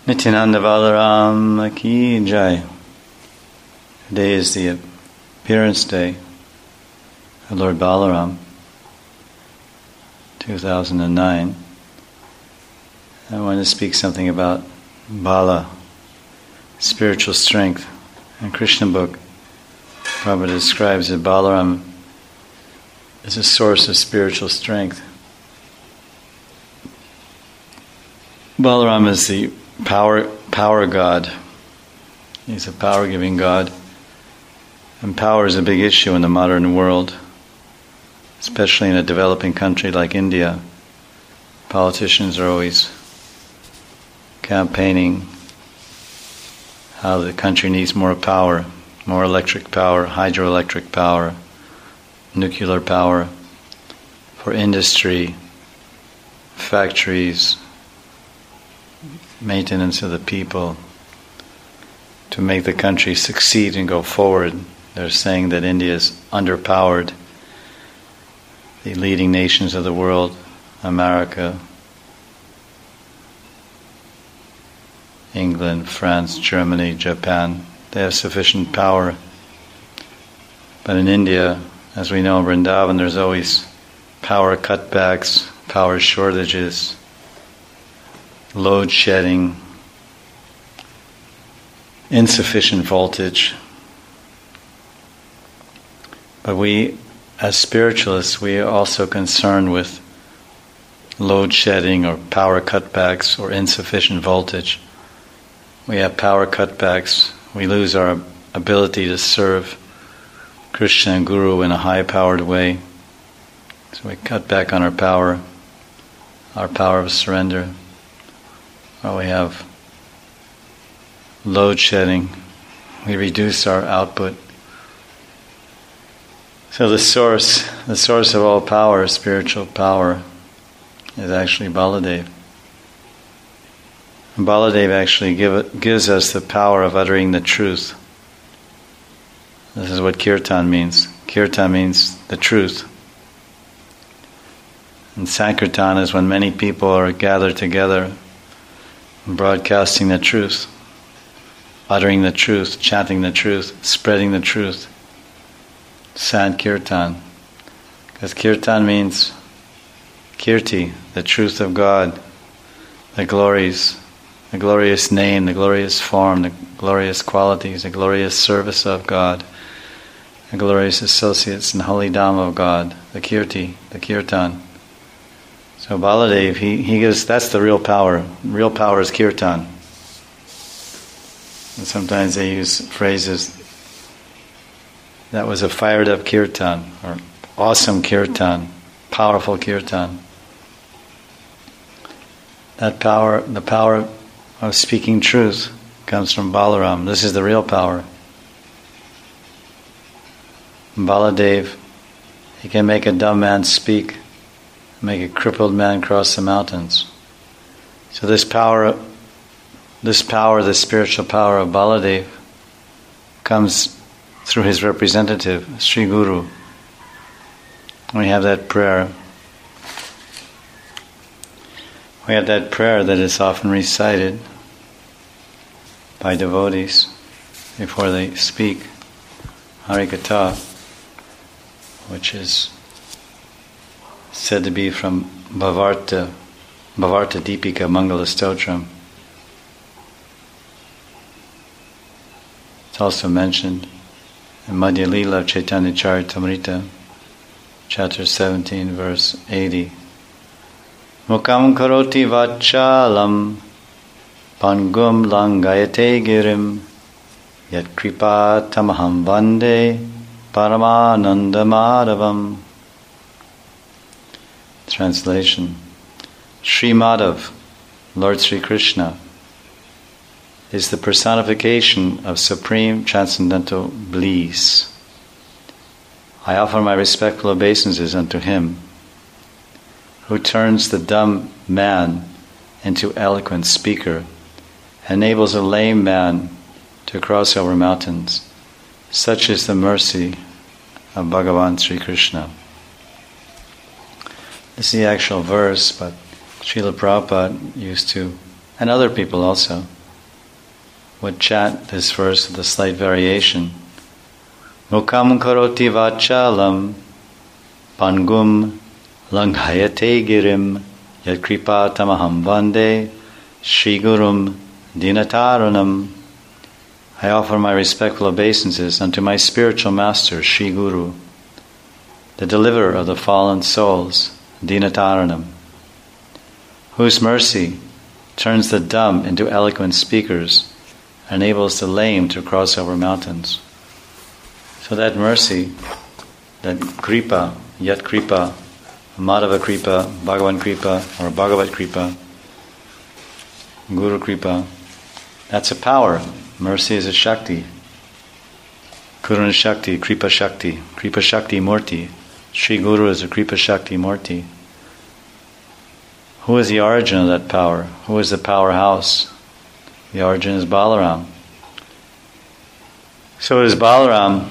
Nityananda Balaram Ki Jai. Today is the appearance day of Lord Balaram, 2009. I want to speak something about Bala, spiritual strength. In Krishna book, Prabhupada describes that Balaram is a source of spiritual strength. Balaram is the power god. He's a power-giving god. And power is a big issue in the modern world, especially in a developing country like India. Politicians are always campaigning how the country needs more power, more electric power, hydroelectric power, nuclear power, for industry, factories, maintenance of the people, to make the country succeed and go forward. They're saying that India is underpowered. The leading nations of the world, America, England, France, Germany, Japan, they have sufficient power. But in India, as we know in Vrindavan, there's always power cutbacks, power shortages, load shedding, insufficient voltage. But we, as spiritualists, we are also concerned with load shedding or power cutbacks or insufficient voltage. We have power cutbacks. We lose our ability to serve Krishna and Guru in a high-powered way. So we cut back on our power of surrender. Or we have load shedding. We reduce our output. So the source of all power, spiritual power, is actually Baladev. And Baladev actually gives us the power of uttering the truth. This is what kirtan means. Kirtan means the truth. And Sankirtan is when many people are gathered together, broadcasting the truth, uttering the truth, chanting the truth, spreading the truth. Sankirtan. Because kirtan means kirti, the truth of God, the glorious name, the glorious form, the glorious qualities, the glorious service of God, the glorious associates and holy Dham of God, the kirti, the kirtan. So Baladev, he gives, that's the real power. Real power is kirtan. And sometimes they use phrases, that was a fired up kirtan, or awesome kirtan, powerful kirtan. That power, the power of speaking truth, comes from Balaram. This is the real power. Baladev, he can make a dumb man speak, make a crippled man cross the mountains. So this power, the spiritual power of Baladev, comes through his representative, Sri Guru. We have that prayer. We have that prayer that is often recited by devotees before they speak, Harikatha, which is said to be from Bhavarta Deepika Mangala Stotram. It's also mentioned in Madhya Leela of Chaitanya Charitamrita, chapter 17, verse 80. Mukam karoti vachalam pangum langayate girim yat kripa tamaham vande paramananda madhavam. Translation. Sri Madhav, Lord Sri Krishna, is the personification of supreme transcendental bliss. I offer my respectful obeisances unto him, who turns the dumb man into eloquent speaker, enables a lame man to cross over mountains. Such is the mercy of Bhagavan Sri Krishna. This is the actual verse, but Srila Prabhupada used to and other people also, would chant this verse with a slight variation. Mukam karoti vachalam pangum langhayate girim yat kripa tamaham vande Shri Gurum Dinataranam. I offer my respectful obeisances unto my spiritual master, Shri Guru, the deliverer of the fallen souls, Dinataranam, whose mercy turns the dumb into eloquent speakers, enables the lame to cross over mountains. So that mercy, that kripa, yat kripa, Madhava kripa, Bhagavan kripa, or Bhagavat kripa, Guru kripa, that's a power. Mercy is a shakti. Karuna shakti, kripa shakti murti. Shri Guru is a kripa shakti murti. Who is the origin of that power? Who is the powerhouse? The origin is Balaram. So it is Balaram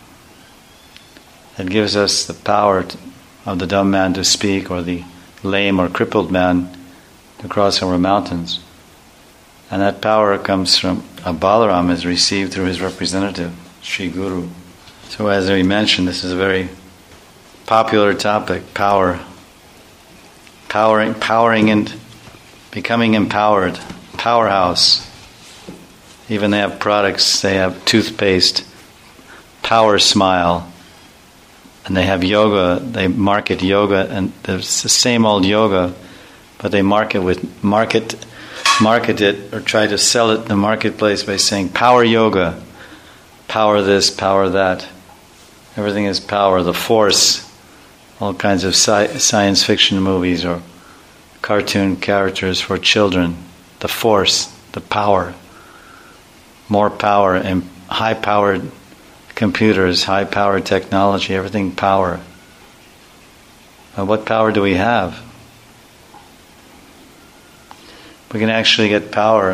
that gives us the power of the dumb man to speak, or the lame or crippled man to cross over mountains. And that power comes from Balaram, is received through his representative, Shri Guru. So as we mentioned, this is a very popular topic, power. Powering and becoming empowered. Powerhouse. Even they have products, they have toothpaste, Power Smile. And they have yoga, they market yoga, and it's the same old yoga, but they market it or try to sell it in the marketplace by saying power yoga, power this, power that. Everything is power, the force. All kinds of science fiction movies or cartoon characters for children. The force, the power. More power, and high-powered computers, high-powered technology, everything power. But what power do we have? We can actually get power,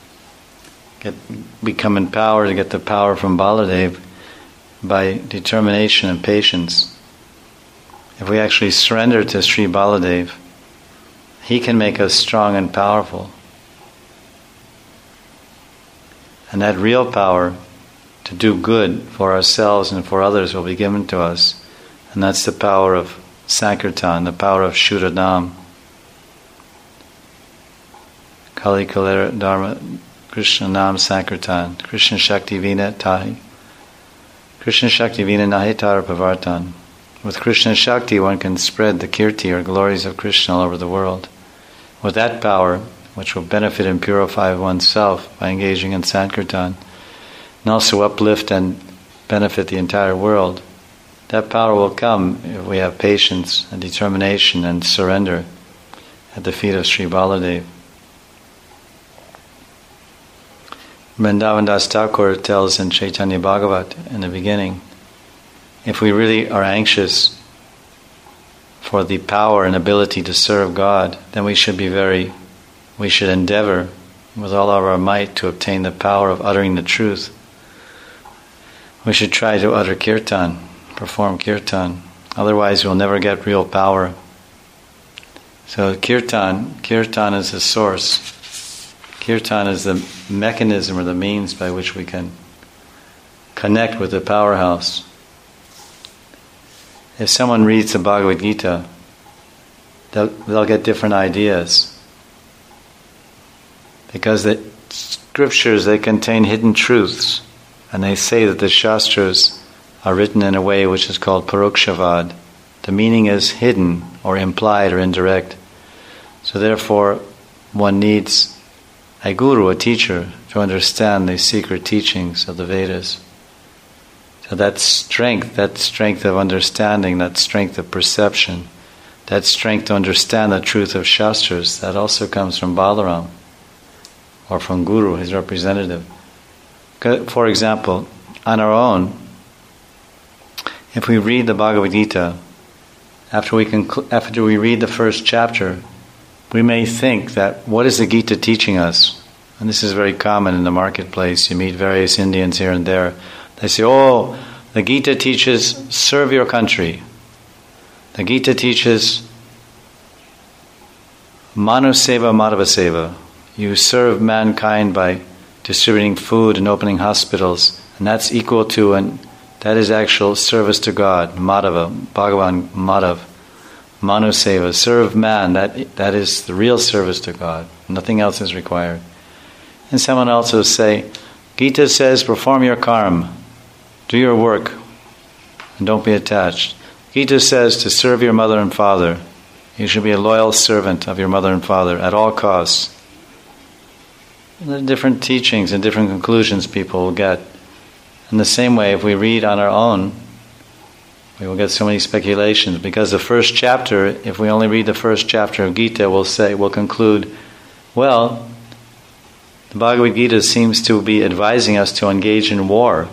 become empowered to get the power from Baladev by determination and patience. If we actually surrender to Sri Baladev, he can make us strong and powerful. And that real power to do good for ourselves and for others will be given to us. And that's the power of Sankirtan, the power of Shuddhanam. Kali Kalera Dharma Krishna Nam Sankirtan Krishna Shakti Vina Tahi Krishna Shakti Vina Nahi Tara Pavartan. With Krishna Shakti one can spread the kirti or glories of Krishna all over the world. With that power, which will benefit and purify oneself by engaging in Sankirtan, and also uplift and benefit the entire world, that power will come if we have patience and determination and surrender at the feet of Sri Baladev. Vrindavan Das Thakur tells in Chaitanya Bhagavat in the beginning, if we really are anxious for the power and ability to serve God, then we should endeavor with all of our might to obtain the power of uttering the truth. We should try to utter kirtan, perform kirtan. Otherwise we'll never get real power. So kirtan is the source. Kirtan is the mechanism or the means by which we can connect with the powerhouse. If someone reads the Bhagavad Gita, they'll get different ideas. Because the scriptures, they contain hidden truths. And they say that the Shastras are written in a way which is called Parokshavad. The meaning is hidden or implied or indirect. So therefore, one needs a guru, a teacher, to understand the secret teachings of the Vedas. So that strength of understanding, that strength of perception, that strength to understand the truth of Shastras, that also comes from Balaram, or from Guru, his representative. For example, on our own, if we read the Bhagavad Gita, after we read the first chapter, we may think that, what is the Gita teaching us? And this is very common in the marketplace. You meet various Indians here and there. They say, oh, the Gita teaches serve your country. The Gita teaches Manu Seva, Madhava Seva. you serve mankind by distributing food and opening hospitals, and that's equal to, and that is actual service to God. Madhava, Bhagavan Madhav, Manuseva, serve man, that is the real service to God. Nothing else is required. And someone else will say, Gita says, perform your karma, do your work, and don't be attached. Gita says to serve your mother and father. You should be a loyal servant of your mother and father at all costs. And there are different teachings and different conclusions people will get. In the same way, if we read on our own, we will get so many speculations, because the first chapter, if we only read the first chapter of Gita, we'll conclude, well, the Bhagavad Gita seems to be advising us to engage in war.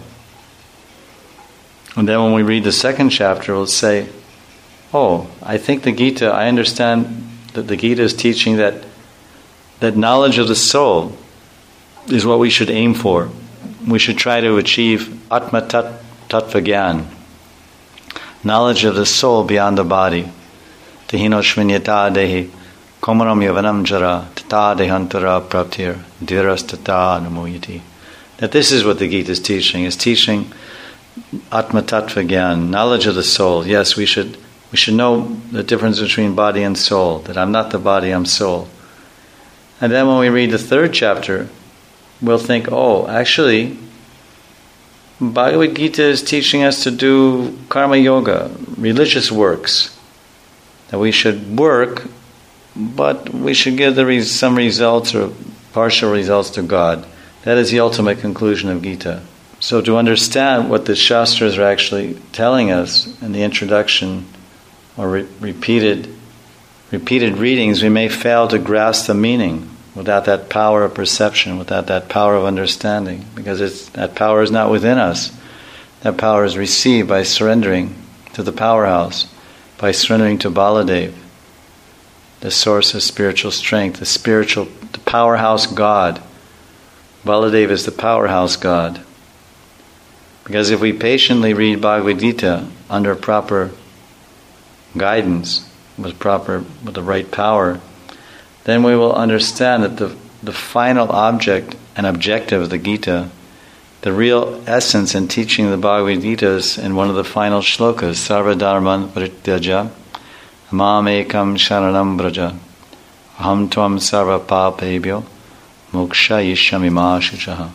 And then when we read the second chapter, we'll say, oh, I think the Gita, I understand that the Gita is teaching that knowledge of the soul is what we should aim for. We should try to achieve Atma Tattva Gyan, knowledge of the soul beyond the body. Tehino shvinyata dehi komaram yavanam jara tata dehantara praptir dhiras tata namoyati. That this is what the Gita is teaching. It's teaching Atma Tattva Gyan, knowledge of the soul. Yes, we should know the difference between body and soul, that I'm not the body, I'm soul. And then when we read the third chapter, we'll think, oh, actually, Bhagavad Gita is teaching us to do karma yoga, religious works. That we should work, but we should give some results or partial results to God. That is the ultimate conclusion of Gita. So to understand what the Shastras are actually telling us in the introduction or repeated readings, we may fail to grasp the meaning without that power of perception, without that power of understanding, because that power is not within us. That power is received by surrendering to the powerhouse, by surrendering to Baladev, the source of spiritual strength, the powerhouse God. Baladev is the powerhouse God. Because if we patiently read Bhagavad Gita under proper guidance, with the right power, then we will understand that the final object and objective of the Gita, the real essence and teaching of the Bhagavad Gita is in one of the final shlokas, Sarva Dharman Parityaja, Mam Ekam Sharanam Braja, Aham Tvam Sarva Papebhyo, Moksha Yishyami Ma Shuchaha.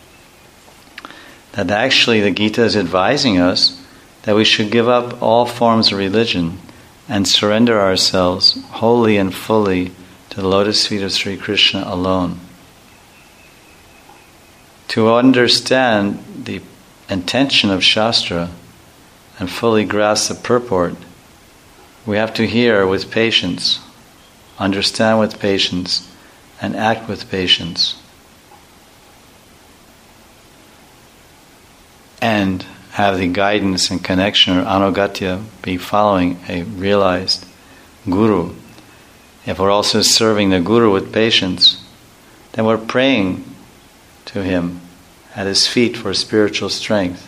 That actually the Gita is advising us that we should give up all forms of religion and surrender ourselves wholly and fully to the lotus feet of Sri Krishna alone. To understand the intention of Shastra and fully grasp the purport, we have to hear with patience, understand with patience, and act with patience. And have the guidance and connection or anugatya be following a realized guru. If we're also serving the guru with patience, then we're praying to him at his feet for spiritual strength.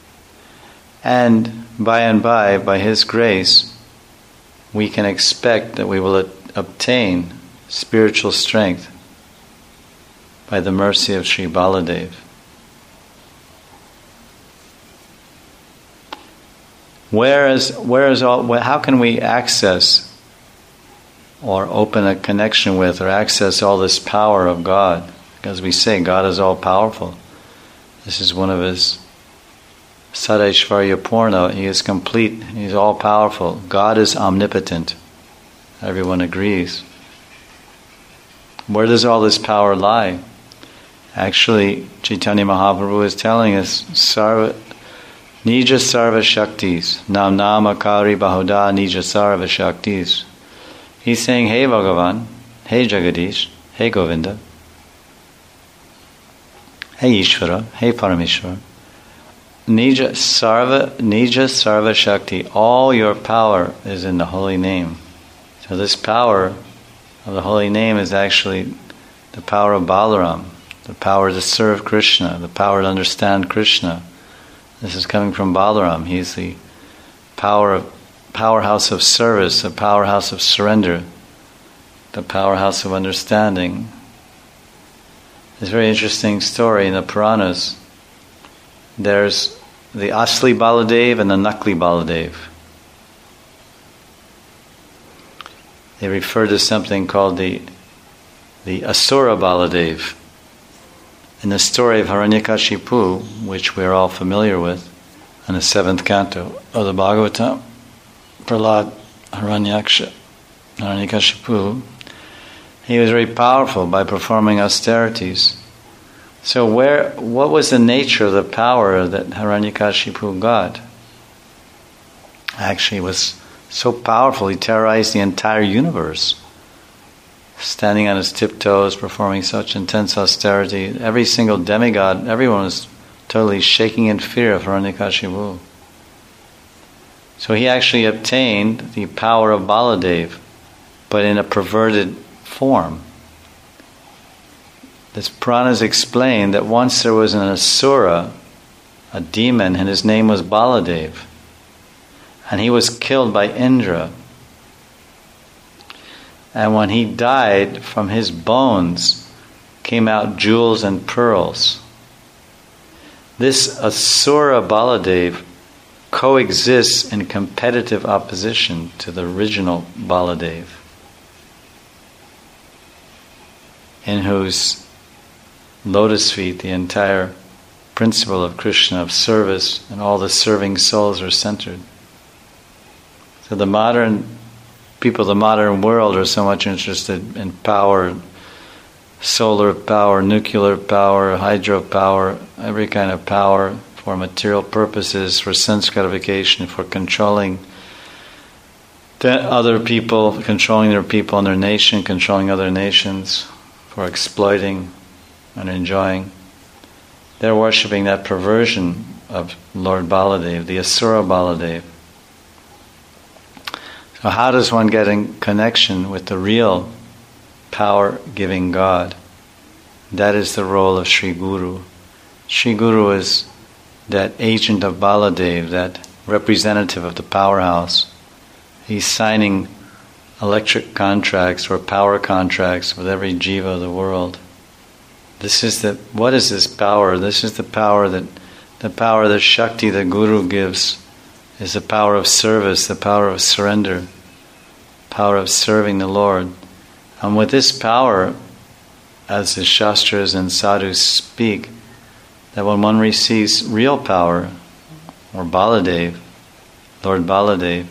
And by his grace, we can expect that we will obtain spiritual strength by the mercy of Sri Baladev. How can we access or open a connection with or access all this power of God? Because we say God is all powerful. This is one of his Sadaishvarya Purna. He is complete. He's all powerful. God is omnipotent. Everyone agrees. Where does all this power lie? Actually, Chaitanya Mahaprabhu is telling us, Nija Sarva Shaktis, Nam Namakari Bahuda Nija Sarva Shaktis. He's saying, hey Bhagavan, hey Jagadish, hey Govinda, hey Ishvara, hey Parameshwar. Nija Sarva Shakti, all your power is in the holy name. So this power of the holy name is actually the power of Balaram, the power to serve Krishna, the power to understand Krishna. This is coming from Balaram. He's the powerhouse of service, the powerhouse of surrender, the powerhouse of understanding, It's a very interesting story in the Puranas. There's the Asli Baladev and the Nakli Baladev. They refer to something called the Asura Baladev. In the story of Hiranyakashipu, which we're all familiar with, in the 7th canto of the Bhagavatam, Prahlad Hiranyakashipu, he was very powerful by performing austerities. So what was the nature of the power that Hiranyakashipu got? Actually, it was so powerful, he terrorized the entire universe. Standing on his tiptoes, performing such intense austerity. Every single demigod, everyone was totally shaking in fear of Hiranyakashipu. So he actually obtained the power of Baladev, but in a perverted form. The Puranas explain that once there was an Asura, a demon, and his name was Baladev, and he was killed by Indra. And when he died, from his bones came out jewels and pearls. This Asura Baladev coexists in competitive opposition to the original Baladev, in whose lotus feet the entire principle of Krishna, of service, and all the serving souls are centered. So the modern people of the modern world are so much interested in power, solar power, nuclear power, hydropower, every kind of power for material purposes, for sense gratification, for controlling other people, controlling their people and their nation, controlling other nations, for exploiting and enjoying. They're worshipping that perversion of Lord Baladev, the Asura Baladev. So how does one get in connection with the real power-giving God? That is the role of Sri Guru. Sri Guru is that agent of Baladev, that representative of the powerhouse. He's signing electric contracts or power contracts with every jiva of the world. What is this power? This is the power that Shakti, the Guru, gives, is the power of service, the power of surrender, power of serving the Lord. And with this power, as the Shastras and Sadhus speak, that when one receives real power, or Baladev, Lord Baladev,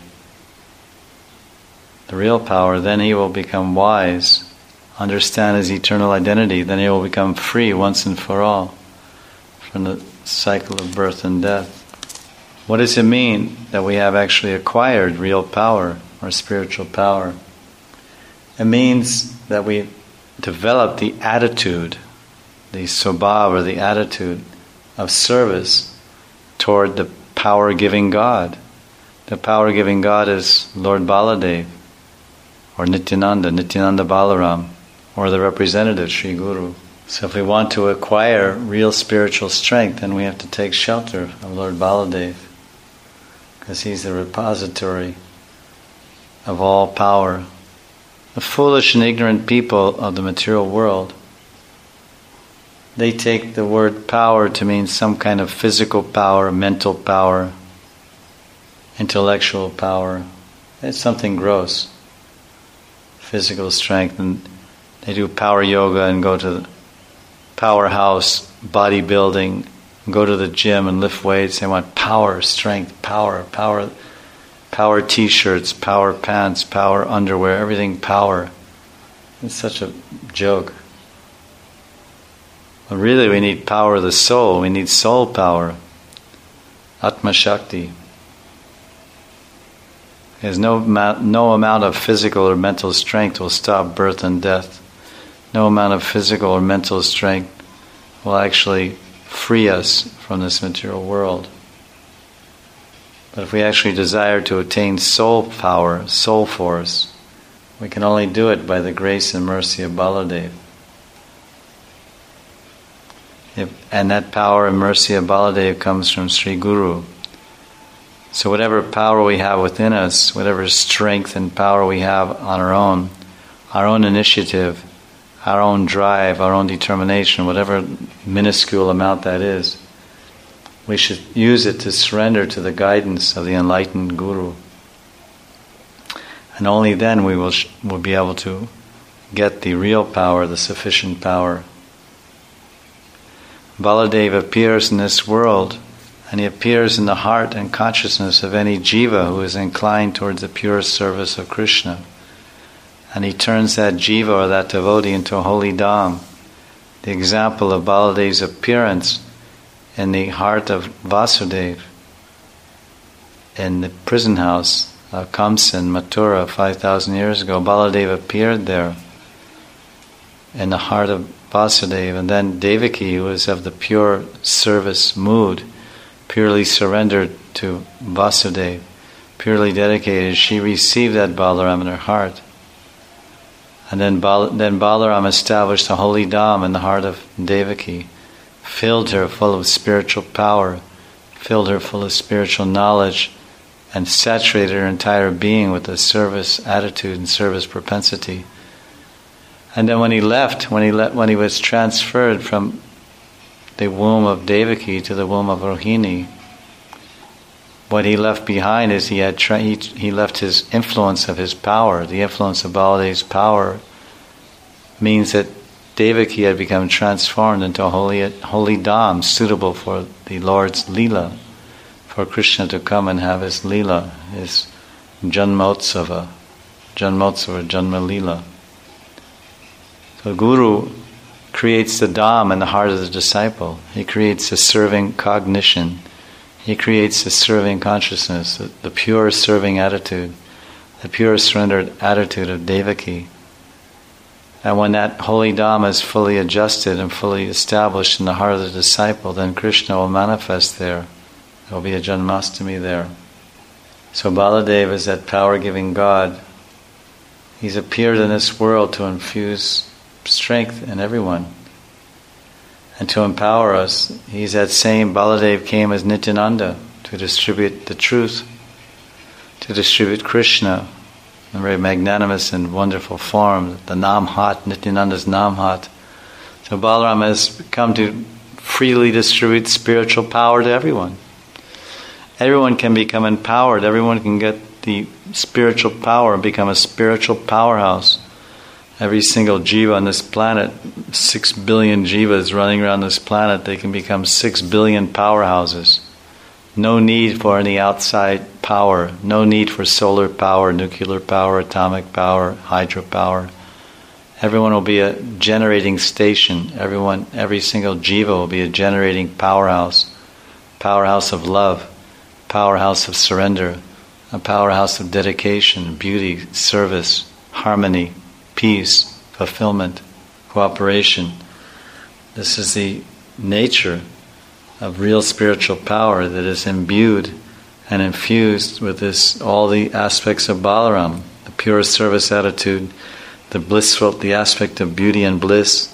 the real power, then he will become wise, understand his eternal identity, then he will become free once and for all from the cycle of birth and death. What does it mean that we have actually acquired real power or spiritual power? It means that we develop the attitude, the swabhava, or the attitude of service toward the power-giving God. The power-giving God is Lord Baladev, or Nityananda Balaram, or the representative Sri Guru. So if we want to acquire real spiritual strength, then we have to take shelter of Lord Baladev, because he's the repository of all power. The foolish and ignorant people of the material world, they take the word power to mean some kind of physical power, mental power, intellectual power. It's something gross. Physical strength, and they do power yoga and go to the powerhouse bodybuilding, and go to the gym and lift weights. They want power, strength, power t-shirts, power pants, power underwear, everything power. It's such a joke. But really we need power of the soul. We need soul power. Atma Shakti. Because no amount of physical or mental strength will stop birth and death. No amount of physical or mental strength will actually free us from this material world. But if we actually desire to attain soul power, soul force, we can only do it by the grace and mercy of Baladev. And that power and mercy of Baladev comes from Sri Guru. So whatever power we have within us, whatever strength and power we have on our own initiative, our own drive, our own determination, whatever minuscule amount that is, we should use it to surrender to the guidance of the enlightened Guru. And only then we will be able to get the real power, the sufficient power. Baladeva appears in this world, and he appears in the heart and consciousness of any jiva who is inclined towards the pure service of Krishna. And he turns that jiva or that devotee into a holy dham. The example of Baladeva's appearance in the heart of Vasudeva, in the prison house of Kamsa in Mathura 5,000 years ago. Baladeva appeared there in the heart of Vasudeva, and then Devaki, who was of the pure service mood, purely surrendered to Vasudeva, purely dedicated, she received that Balaram in her heart. And then Balaram established a holy dham in the heart of Devaki, filled her full of spiritual power, filled her full of spiritual knowledge, and saturated her entire being with the service attitude and service propensity. And then when he was transferred from the womb of Devaki to the womb of Rohini, what he left behind is he left his influence of his power. The influence of Baladeva's power means that Devaki had become transformed into a holy dham, suitable for the Lord's Leela, for Krishna to come and have his Leela, his Janmotsava, Janma Leela. So Guru creates the dham in the heart of the disciple. He creates a serving cognition. He creates a serving consciousness, the pure serving attitude, the pure surrendered attitude of Devaki. And when that holy dham is fully adjusted and fully established in the heart of the disciple, then Krishna will manifest there. There will be a Janmashtami there. So Baladeva is that power-giving God. He's appeared in this world to infuse strength in everyone and to empower us. He's that same Baladeva came as Nityananda to distribute the truth, to distribute Krishna in a very magnanimous and wonderful form, the Namhat, Nityananda's Namhat. So Balaram has come to freely distribute spiritual power to everyone. Everyone can become empowered. Everyone can get the spiritual power and become a spiritual powerhouse. Every single jiva on this planet, 6 billion jivas running around this planet, they can become 6 billion powerhouses. No need for any outside power. No need for solar power, nuclear power, atomic power, hydropower. Everyone will be a generating station. Every single jiva will be a generating powerhouse. Powerhouse of love. Powerhouse of surrender. A powerhouse of dedication, beauty, service, harmony, peace, fulfillment, cooperation. This is the nature of real spiritual power that is imbued and infused with all the aspects of Balaram, the pure service attitude, the aspect of beauty and bliss,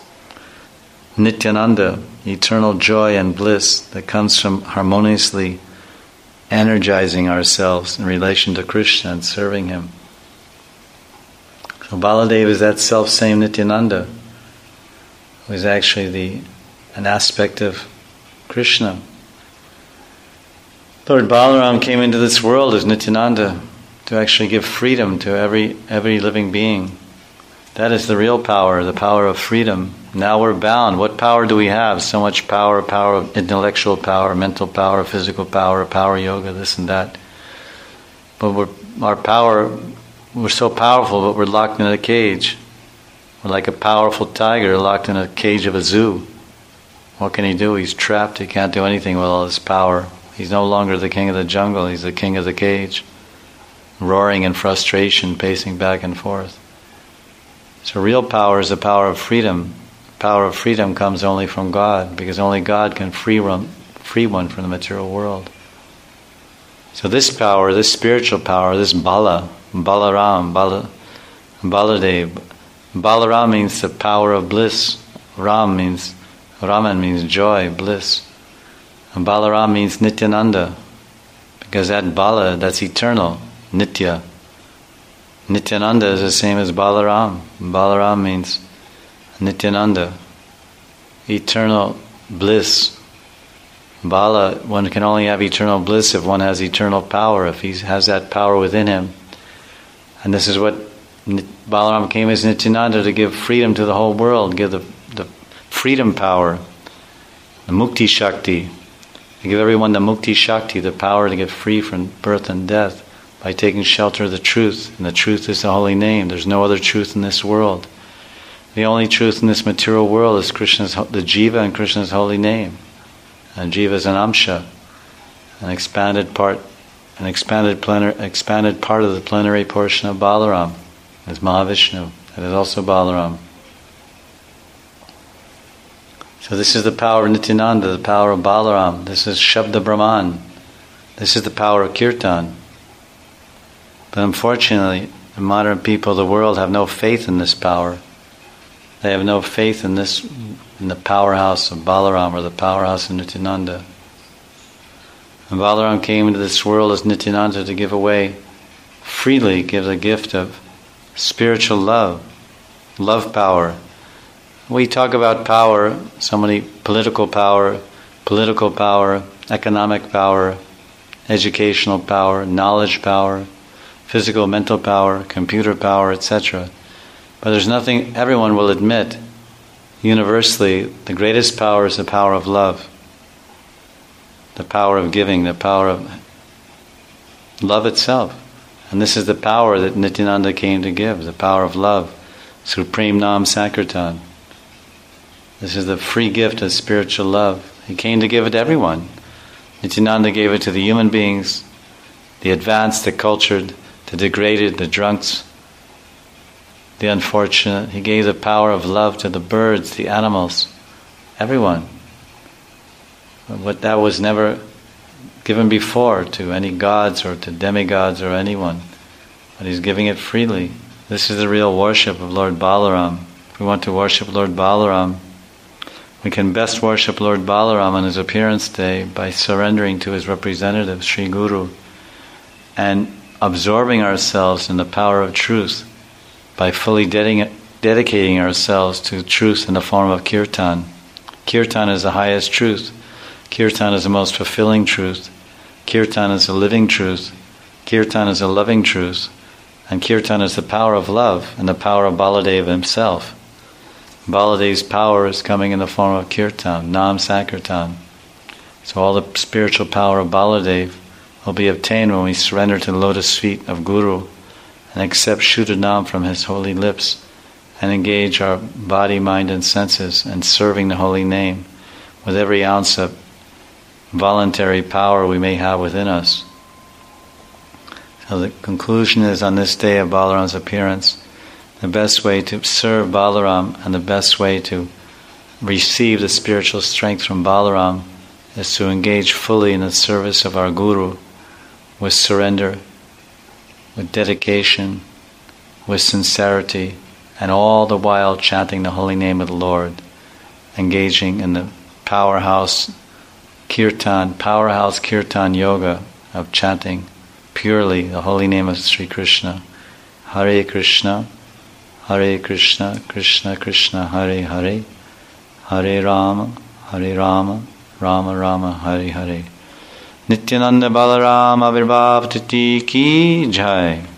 Nityananda, eternal joy and bliss that comes from harmoniously energizing ourselves in relation to Krishna and serving Him. So Baladeva is that self-same Nityananda, who is actually an aspect of Krishna. Lord Balaram came into this world as Nityananda to actually give freedom to every living being. That is the real power, the power of freedom. Now we're bound. What power do we have? So much power of intellectual power, mental power, physical power yoga, this and that. But we're so powerful, but we're locked in a cage. We're like a powerful tiger locked in a cage of a zoo. What can he do? He's trapped. He can't do anything with all his power. He's no longer the king of the jungle. He's the king of the cage, roaring in frustration, pacing back and forth. So real power is the power of freedom. Power of freedom comes only from God, because only God can free one from the material world. So this power, this spiritual power, this Balaram, Baladev. Balaram means the power of bliss. Raman means joy, bliss. And Balaram means Nityananda, because that Bala, that's eternal, Nitya. Nityananda is the same as Balaram. Balaram means Nityananda, eternal bliss. Bala, one can only have eternal bliss if one has eternal power, if he has that power within him. And this is what Balaram came as Nityananda, to give freedom to the whole world, give the freedom power, the Mukti Shakti, to give everyone the Mukti Shakti, the power to get free from birth and death by taking shelter of the truth. And the truth is the holy name. There's no other truth in this world. The only truth in this material world is Krishna's, the Jiva and Krishna's holy name. And Jiva is an Amsha, an expanded part of the plenary portion of Balaram. Is Mahavishnu, and is also Balaram. So this is the power of Nityananda, the power of Balaram. This is Shabda Brahman. This is the power of Kirtan. But unfortunately, the modern people of the world have no faith in this power. They have no faith in the powerhouse of Balaram, or the powerhouse of Nityananda. And Balaram came into this world as Nityananda to give away, freely give the gift of spiritual love power. We talk about power, so many political power, economic power, educational power, knowledge power, physical, mental power, computer power, etc. But there's nothing, everyone will admit, universally, the greatest power is the power of love. The power of giving, the power of love itself. And this is the power that Nityananda came to give, the power of love, Supreme Nam Sankirtan. This is the free gift of spiritual love. He came to give it to everyone. Nityananda gave it to the human beings, the advanced, the cultured, the degraded, the drunks, the unfortunate. He gave the power of love to the birds, the animals, everyone. But that was never given before to any gods or to demigods or anyone. But he's giving it freely. This is the real worship of Lord Balaram. If we want to worship Lord Balaram, we can best worship Lord Balaram on his appearance day by surrendering to his representative, Sri Guru, and absorbing ourselves in the power of truth by fully dedicating ourselves to truth in the form of kirtan. Kirtan is the highest truth. Kirtan is the most fulfilling truth. Kirtan is a living truth. Kirtan is a loving truth. And Kirtan is the power of love and the power of Baladeva himself. Baladev's power is coming in the form of Kirtan, Nam Sankirtan. So all the spiritual power of Baladev will be obtained when we surrender to the lotus feet of Guru and accept Shuddha Nam from his holy lips and engage our body, mind and senses in serving the holy name with every ounce of voluntary power we may have within us. So the conclusion is, on this day of Balaram's appearance, the best way to serve Balaram and the best way to receive the spiritual strength from Balaram is to engage fully in the service of our Guru with surrender, with dedication, with sincerity, and all the while chanting the holy name of the Lord, engaging in the powerhouse kirtan yoga of chanting purely the holy name of Sri Krishna. Hare Krishna, Krishna Krishna, Hare Hare, Hare Rama, Rama Rama, Hare Hare. Nityananda Balaram Avirbhav Titi Ki Jai.